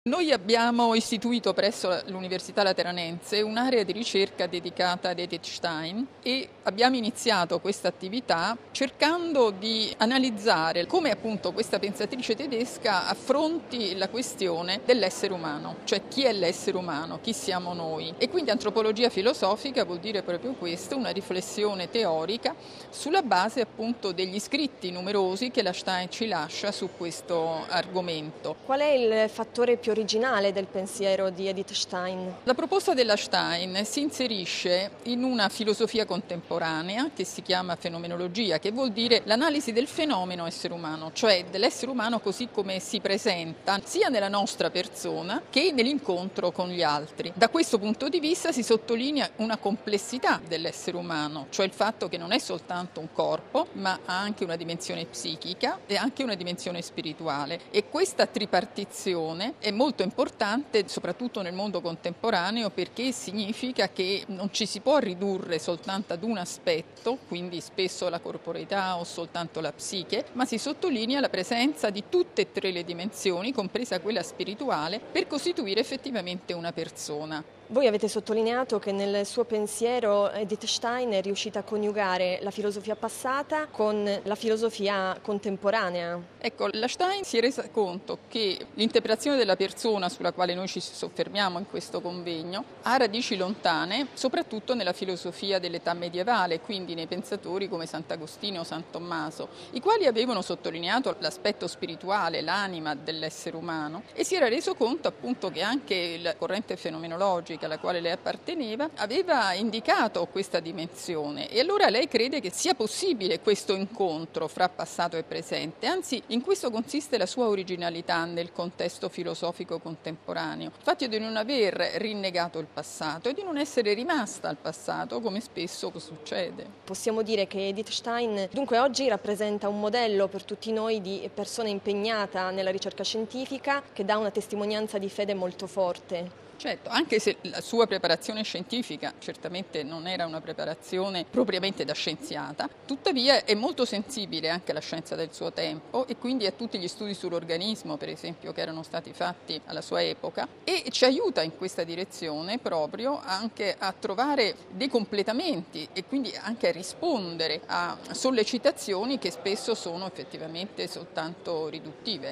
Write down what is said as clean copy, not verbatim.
Noi abbiamo istituito presso l'Università Lateranense un'area di ricerca dedicata ad Edith Stein e abbiamo iniziato questa attività cercando di analizzare come appunto questa pensatrice tedesca affronti la questione dell'essere umano, cioè chi è l'essere umano, chi siamo noi. E quindi antropologia filosofica vuol dire proprio questo, una riflessione teorica sulla base appunto degli scritti numerosi che la Stein ci lascia su questo argomento. Qual è il fattore più originale del pensiero di Edith Stein? La proposta della Stein si inserisce in una filosofia contemporanea che si chiama fenomenologia, che vuol dire l'analisi del fenomeno essere umano, cioè dell'essere umano così come si presenta sia nella nostra persona che nell'incontro con gli altri. Da questo punto di vista si sottolinea una complessità dell'essere umano, cioè il fatto che non è soltanto un corpo, ma ha anche una dimensione psichica e anche una dimensione spirituale. E questa tripartizione è molto importante, soprattutto nel mondo contemporaneo, perché significa che non ci si può ridurre soltanto ad un aspetto, quindi spesso la corporeità o soltanto la psiche, ma si sottolinea la presenza di tutte e tre le dimensioni, compresa quella spirituale, per costituire effettivamente una persona. Voi avete sottolineato che nel suo pensiero Edith Stein è riuscita a coniugare la filosofia passata con la filosofia contemporanea. Ecco, la Stein si è resa conto che l'interpretazione della persona sulla quale noi ci soffermiamo in questo convegno ha radici lontane, soprattutto nella filosofia dell'età medievale, quindi nei pensatori come Sant'Agostino o San Tommaso, i quali avevano sottolineato l'aspetto spirituale, l'anima dell'essere umano, e si era reso conto appunto che anche la corrente fenomenologica alla quale lei apparteneva aveva indicato questa dimensione, e allora lei crede che sia possibile questo incontro fra passato e presente, anzi in questo consiste la sua originalità nel contesto filosofico contemporaneo, il fatto di non aver rinnegato il passato e di non essere rimasta al passato come spesso succede. Possiamo dire che Edith Stein dunque oggi rappresenta un modello per tutti noi di persona impegnata nella ricerca scientifica, che dà una testimonianza di fede molto forte. Certo, anche se la sua preparazione scientifica certamente non era una preparazione propriamente da scienziata, tuttavia è molto sensibile anche alla scienza del suo tempo e quindi a tutti gli studi sull'organismo, per esempio, che erano stati fatti alla sua epoca, e ci aiuta in questa direzione proprio anche a trovare dei completamenti e quindi anche a rispondere a sollecitazioni che spesso sono effettivamente soltanto riduttive.